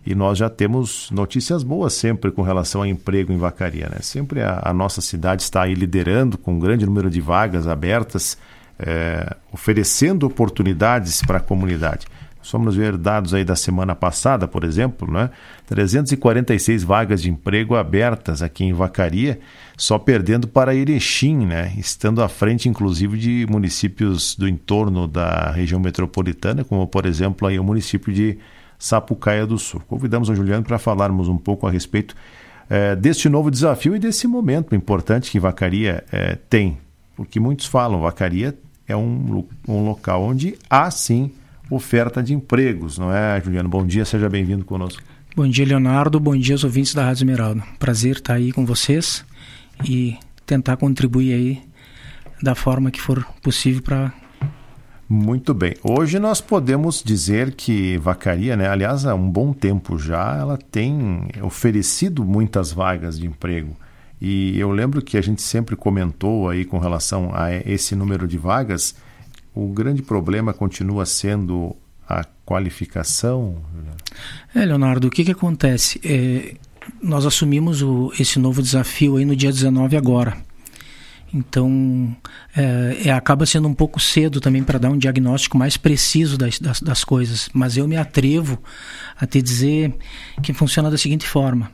E nós já temos notícias boas sempre com relação a emprego em Vacaria, né? Sempre a nossa cidade está aí liderando com um grande número de vagas abertas, oferecendo oportunidades para a comunidade. Vamos ver dados aí da semana passada, por exemplo, né? 346 vagas de emprego abertas aqui em Vacaria, só perdendo para Erechim, né? Estando à frente, inclusive, de municípios do entorno da região metropolitana, como, por exemplo, aí o município de Sapucaia do Sul. Convidamos o Juliano para falarmos um pouco a respeito deste novo desafio e desse momento importante que Vacaria tem. Porque muitos falam, Vacaria é um local onde há, sim, oferta de empregos, não é, Juliano? Bom dia, seja bem-vindo conosco. Bom dia, Leonardo. Bom dia aos ouvintes da Rádio Esmeralda. Prazer estar aí com vocês e tentar contribuir aí da forma que for possível para... Muito bem. Hoje nós podemos dizer que Vacaria, né, aliás, há um bom tempo já, ela tem oferecido muitas vagas de emprego. E eu lembro que a gente sempre comentou aí com relação a esse número de vagas, o grande problema continua sendo a qualificação. Leonardo, o que acontece? Nós assumimos esse novo desafio aí no dia 19 agora. Então, acaba sendo um pouco cedo também para dar um diagnóstico mais preciso das coisas. Mas eu me atrevo a te dizer que funciona da seguinte forma.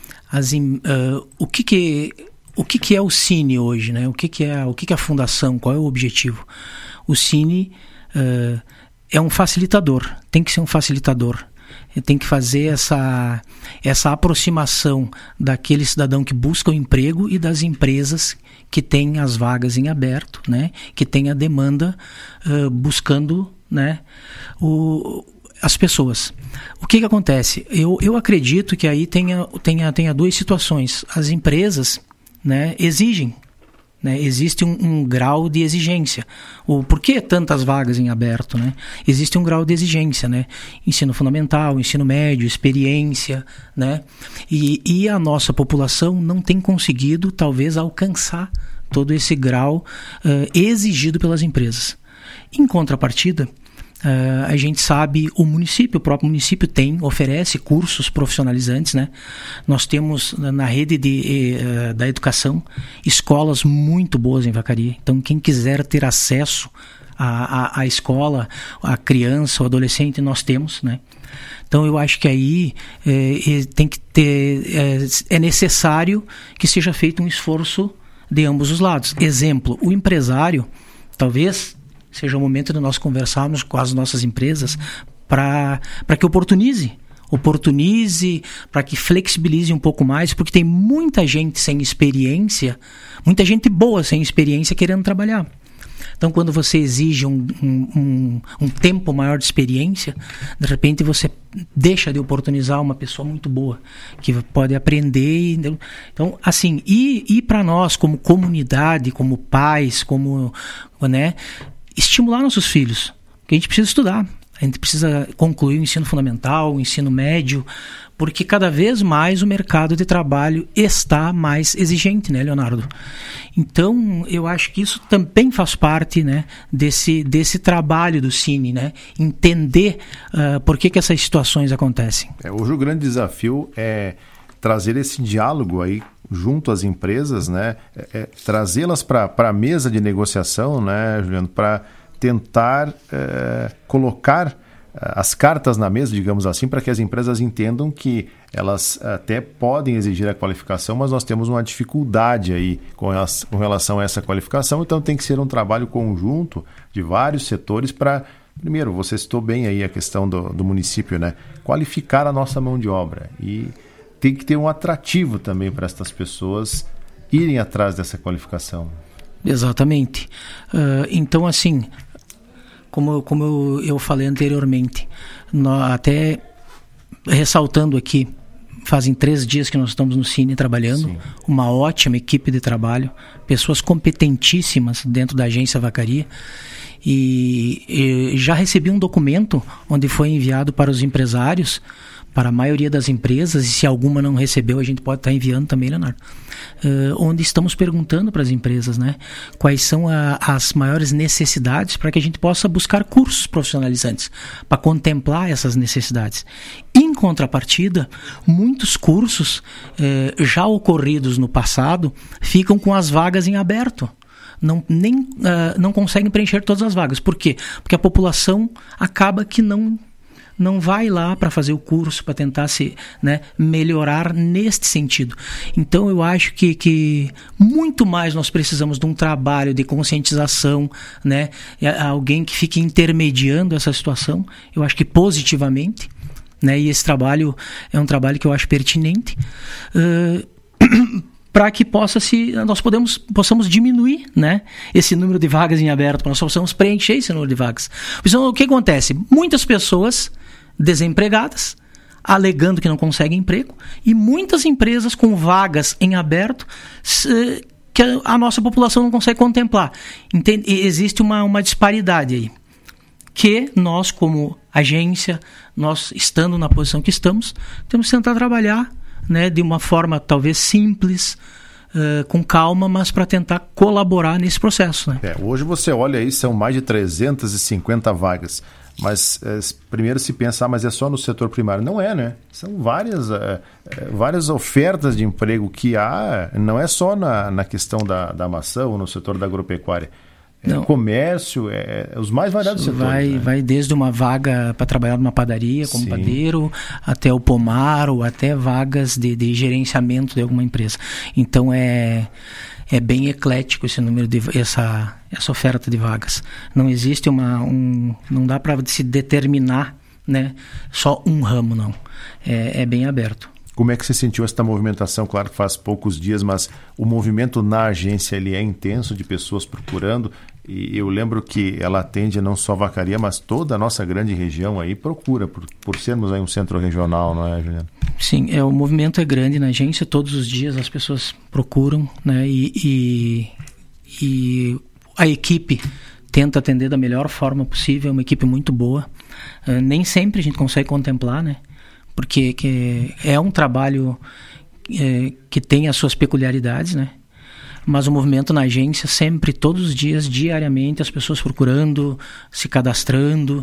O que é o Cine hoje, né? O que é a fundação? Qual é o objetivo? O Cine é um facilitador, tem que ser um facilitador. Tem que fazer essa aproximação daquele cidadão que busca o emprego e das empresas que têm as vagas em aberto, né? Que tem a demanda buscando, né? As pessoas. O que acontece? Eu acredito que aí tenha duas situações. As empresas, né, exigem, né? Existe um grau de exigência. Por que tantas vagas em aberto, né? Existe um grau de exigência, né? Ensino fundamental, ensino médio, experiência, né? E a nossa população não tem conseguido, talvez, alcançar todo esse grau exigido pelas empresas. Em contrapartida, a gente sabe, o próprio município oferece cursos profissionalizantes, né? Nós temos na rede da educação escolas muito boas em Vacaria. Então, quem quiser ter acesso à escola, a criança, o adolescente, nós temos, né? Então, eu acho que aí tem que ter, é necessário que seja feito um esforço de ambos os lados. Exemplo, o empresário, talvez seja o momento de nós conversarmos com as nossas empresas para que oportunize, para que flexibilize um pouco mais, porque tem muita gente sem experiência, muita gente boa sem experiência querendo trabalhar. Então, quando você exige um tempo maior de experiência, de repente você deixa de oportunizar uma pessoa muito boa, que pode aprender. Então, assim, e para nós, como comunidade, como pais, né, estimular nossos filhos, porque a gente precisa estudar, a gente precisa concluir o ensino fundamental, o ensino médio, porque cada vez mais o mercado de trabalho está mais exigente, né, Leonardo? Então, eu acho que isso também faz parte, né, desse trabalho do Cine, né? Entender por que essas situações acontecem. Hoje o grande desafio é trazer esse diálogo aí junto às empresas, né? Trazê-las para a mesa de negociação, né, Juliano, para tentar colocar as cartas na mesa, digamos assim, para que as empresas entendam que elas até podem exigir a qualificação, mas nós temos uma dificuldade aí com relação a essa qualificação, então tem que ser um trabalho conjunto de vários setores para, primeiro, você citou bem aí a questão do município, né? Qualificar a nossa mão de obra e tem que ter um atrativo também para essas pessoas irem atrás dessa qualificação. Exatamente. Então, assim, como eu falei anteriormente, até ressaltando aqui, fazem 3 dias que nós estamos no Cine trabalhando. Sim. Uma ótima equipe de trabalho, pessoas competentíssimas dentro da agência Vacaria. E já recebi um documento onde foi enviado para os empresários para a maioria das empresas, e se alguma não recebeu, a gente pode estar enviando também, Leonardo, onde estamos perguntando para as empresas, né, quais são as maiores necessidades para que a gente possa buscar cursos profissionalizantes para contemplar essas necessidades. Em contrapartida, muitos cursos já ocorridos no passado ficam com as vagas em aberto. Não conseguem preencher todas as vagas. Por quê? Porque a população acaba que não vai lá para fazer o curso, para tentar melhorar neste sentido. Então eu acho que muito mais nós precisamos de um trabalho de conscientização, né? Alguém que fique intermediando essa situação, eu acho que positivamente, né? E esse trabalho é um trabalho que eu acho pertinente, para que nós possamos diminuir, né, esse número de vagas em aberto, para nós possamos preencher esse número de vagas. Então, o que acontece? Muitas pessoas desempregadas, alegando que não conseguem emprego, e muitas empresas com vagas em aberto que a nossa população não consegue contemplar. Existe uma disparidade aí, que nós, como agência, nós estando na posição que estamos, temos que tentar trabalhar, né, de uma forma talvez simples, com calma, mas para tentar colaborar nesse processo, né? Hoje você olha aí, são mais de 350 vagas, mas primeiro se pensa, mas é só no setor primário. Não é, né? São várias ofertas de emprego que há, não é só na questão da maçã ou no setor da agropecuária. Comércio, os mais variados setores. Vai desde uma vaga para trabalhar numa padaria como padeiro, até o pomar, ou até vagas de gerenciamento de alguma empresa. Então é bem eclético esse número essa oferta de vagas. Não existe não dá para se determinar, né, só um ramo, não. É bem aberto. Como é que você sentiu essa movimentação? Claro que faz poucos dias, mas o movimento na agência ele é intenso, de pessoas procurando, e eu lembro que ela atende não só Vacaria, mas toda a nossa grande região aí procura, por sermos aí um centro regional, não é, Juliana? Sim, o movimento é grande na agência, todos os dias as pessoas procuram, né, e a equipe tenta atender da melhor forma possível, é uma equipe muito boa. Nem sempre a gente consegue contemplar, né? Porque é um trabalho que tem as suas peculiaridades, né? Mas o movimento na agência, sempre, todos os dias, diariamente, as pessoas procurando, se cadastrando,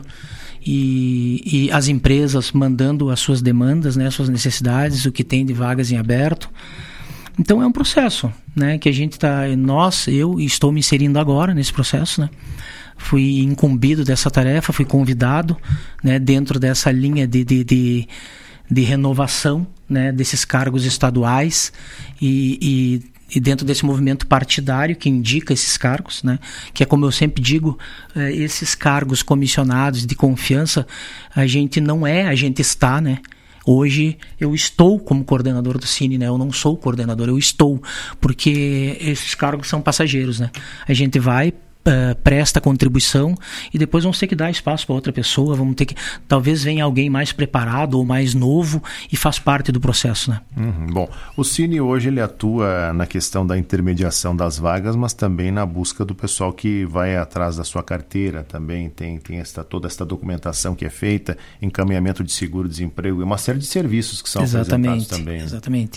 e as empresas mandando as suas demandas, né, as suas necessidades, o que tem de vagas em aberto. Então é um processo, né, que a gente eu estou me inserindo agora nesse processo, né? Fui incumbido dessa tarefa, fui convidado, né, dentro dessa linha de renovação, né, desses cargos estaduais e dentro desse movimento partidário que indica esses cargos, né, que é, como eu sempre digo, esses cargos comissionados de confiança, a gente está, né? Hoje eu estou como coordenador do Cine, né? Eu não sou coordenador, eu estou, porque esses cargos são passageiros, né? A gente vai, presta contribuição e depois vamos ter que dar espaço para outra pessoa, vamos ter que, talvez venha alguém mais preparado ou mais novo e faz parte do processo, né? Bom, o Cine hoje ele atua na questão da intermediação das vagas, mas também na busca do pessoal que vai atrás da sua carteira, também tem toda essa documentação que é feita, encaminhamento de seguro-desemprego e uma série de serviços que são apresentados também. Né? Exatamente.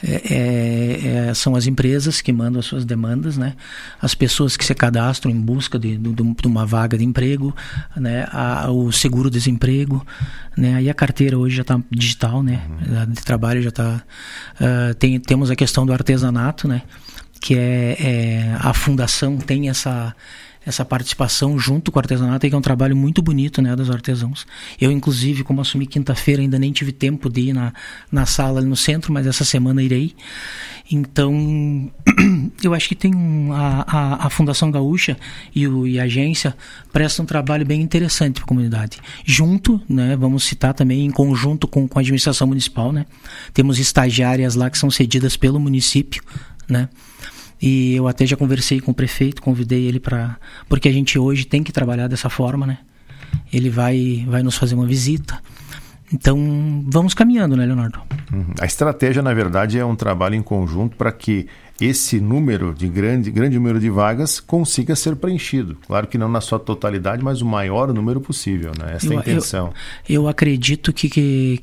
São as empresas que mandam as suas demandas, né? As pessoas que se cadastram em busca de uma vaga de emprego, né, o seguro-desemprego, né, aí a carteira hoje já está digital, né, de trabalho já está, temos a questão do artesanato, né, que a fundação tem essa participação junto com o artesanato, que é um trabalho muito bonito, né, dos artesãos. Eu, inclusive, como assumi quinta-feira, ainda nem tive tempo de ir na sala ali no centro, mas essa semana irei. Então, eu acho que tem a Fundação Gaúcha e a agência prestam um trabalho bem interessante para a comunidade. Junto, né, vamos citar também, em conjunto com a administração municipal, né, temos estagiárias lá que são cedidas pelo município, né, e eu até já conversei com o prefeito, convidei ele porque a gente hoje tem que trabalhar dessa forma, né? Ele vai nos fazer uma visita. Então, vamos caminhando, né, Leonardo? A estratégia, na verdade, é um trabalho em conjunto para que esse número de grande número de vagas consiga ser preenchido. Claro que não na sua totalidade, mas o maior número possível, né? Essa é a intenção. Eu acredito que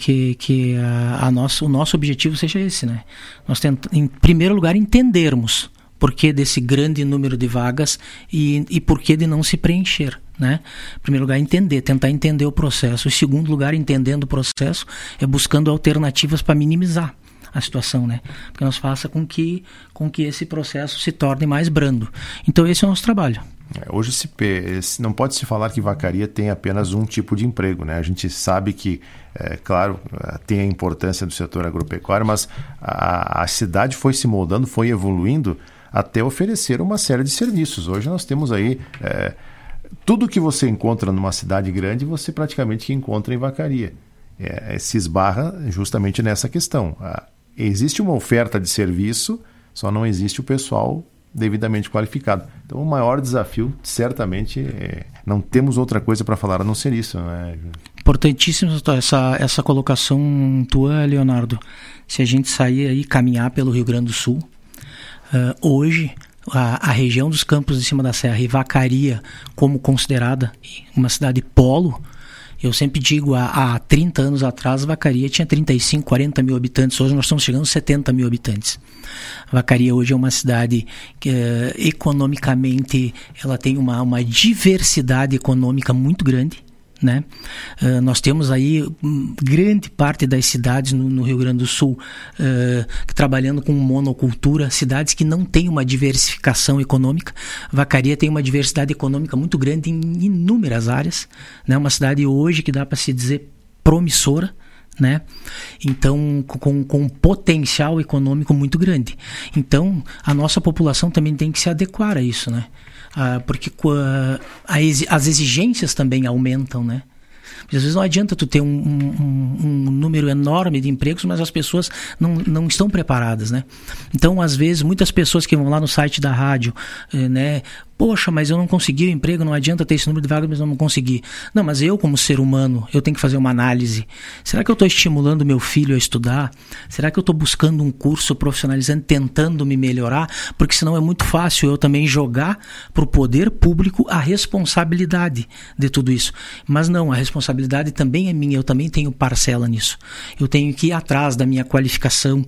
o nosso objetivo seja esse, né? Nós em primeiro lugar, entendermos por que desse grande número de vagas e por que de não se preencher, né? Em primeiro lugar, tentar entender o processo. Em segundo lugar, entendendo o processo, é buscando alternativas para minimizar a situação, né? Porque nós faça com que esse processo se torne mais brando. Então esse é o nosso trabalho. Hoje não pode se falar que Vacaria tem apenas um tipo de emprego, né? A gente sabe que, claro, tem a importância do setor agropecuário, mas a cidade foi se moldando, foi evoluindo até oferecer uma série de serviços. Hoje nós temos aí tudo que você encontra numa cidade grande, você praticamente encontra em Vacaria. Se esbarra justamente nessa questão. Existe uma oferta de serviço, só não existe o pessoal devidamente qualificado. Então o maior desafio, certamente, não temos outra coisa para falar a não ser isso, né? Importantíssima essa colocação tua, Leonardo. Se a gente sair aí caminhar pelo Rio Grande do Sul, hoje a região dos Campos de Cima da Serra e Vacaria como considerada uma cidade polo. Eu sempre digo, há 30 anos atrás, Vacaria tinha 35, 40 mil habitantes. Hoje nós estamos chegando a 70 mil habitantes. Vacaria hoje é uma cidade que, economicamente, ela tem uma diversidade econômica muito grande, né? Nós temos aí grande parte das cidades no Rio Grande do Sul trabalhando com monocultura, cidades que não têm uma diversificação econômica. Vacaria tem uma diversidade econômica muito grande em inúmeras áreas, né? Uma cidade hoje que dá para se dizer promissora, né? Então, com um potencial econômico muito grande. Então, a nossa população também tem que se adequar a isso, né? Porque as exigências também aumentam, né? Porque às vezes não adianta tu ter um número enorme de empregos, mas as pessoas não estão preparadas, né? Então, às vezes, muitas pessoas que vão lá no site da rádio, né? Poxa, mas eu não consegui o emprego, não adianta ter esse número de vagas, mas eu não consegui. Não, mas eu como ser humano, eu tenho que fazer uma análise. Será que eu estou estimulando meu filho a estudar? Será que eu estou buscando um curso profissionalizante, tentando me melhorar? Porque senão é muito fácil eu também jogar para o poder público a responsabilidade de tudo isso. Mas não, a responsabilidade também é minha, eu também tenho parcela nisso. Eu tenho que ir atrás da minha qualificação,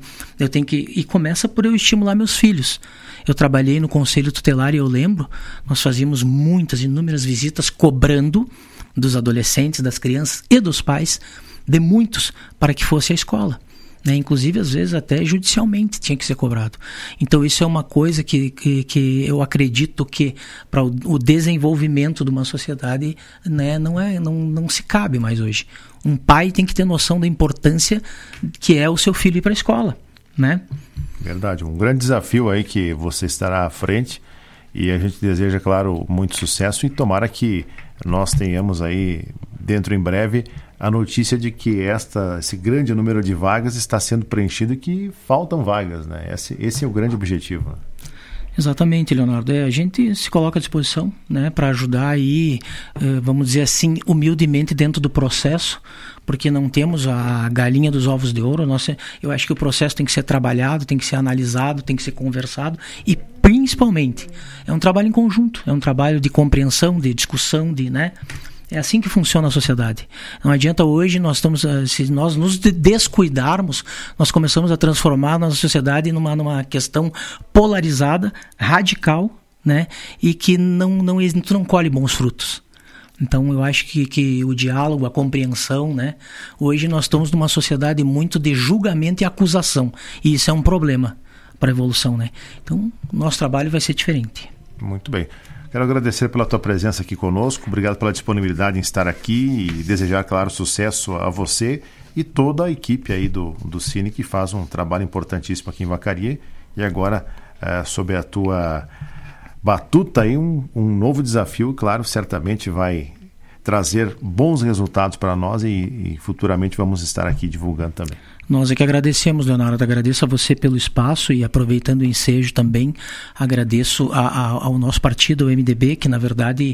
e começa por eu estimular meus filhos. Eu trabalhei no Conselho Tutelar e eu lembro, nós fazíamos inúmeras visitas cobrando dos adolescentes, das crianças e dos pais, de muitos, para que fosse à escola, né? Inclusive, às vezes, até judicialmente tinha que ser cobrado. Então, isso é uma coisa que eu acredito que para o desenvolvimento de uma sociedade, né, não se cabe mais hoje. Um pai tem que ter noção da importância que é o seu filho ir para a escola, né? Verdade, um grande desafio aí que você estará à frente e a gente deseja, claro, muito sucesso e tomara que nós tenhamos aí, dentro em breve, a notícia de que esse grande número de vagas está sendo preenchido e que faltam vagas, né? Esse é o grande objetivo. Exatamente, Leonardo. A gente se coloca à disposição, né, para ajudar aí, vamos dizer assim, humildemente dentro do processo, porque não temos a galinha dos ovos de ouro. Eu acho que o processo tem que ser trabalhado, tem que ser analisado, tem que ser conversado e, principalmente, é um trabalho em conjunto, é um trabalho de compreensão, de discussão, né? É assim que funciona a sociedade. Não adianta hoje, se nós nos descuidarmos, nós começamos a transformar a nossa sociedade numa questão polarizada, radical, né? E que tu não colhe bons frutos. Então, eu acho que o diálogo, a compreensão, né? Hoje nós estamos numa sociedade muito de julgamento e acusação. E isso é um problema para a evolução, né? Então, nosso trabalho vai ser diferente. Muito bem. Quero agradecer pela tua presença aqui conosco, obrigado pela disponibilidade em estar aqui e desejar, claro, sucesso a você e toda a equipe aí do Cine, que faz um trabalho importantíssimo aqui em Vacaria. E agora, sob a tua batuta aí, um novo desafio, claro, certamente vai trazer bons resultados para nós e futuramente vamos estar aqui divulgando também. Nós é que agradecemos, Leonardo. Agradeço a você pelo espaço e, aproveitando o ensejo também, agradeço ao nosso partido, o MDB, que na verdade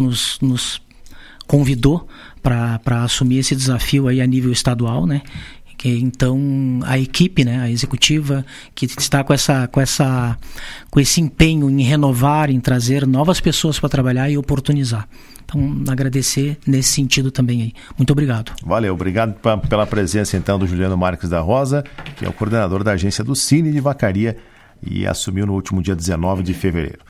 nos convidou para assumir esse desafio aí a nível estadual, né? que então a equipe, né, a executiva, que está com esse empenho em renovar, em trazer novas pessoas para trabalhar e oportunizar. Então, agradecer nesse sentido também aí. Muito obrigado. Valeu, obrigado pela presença então do Juliano Marques da Rosa, que é o coordenador da agência do Cine de Vacaria e assumiu no último dia 19 de fevereiro.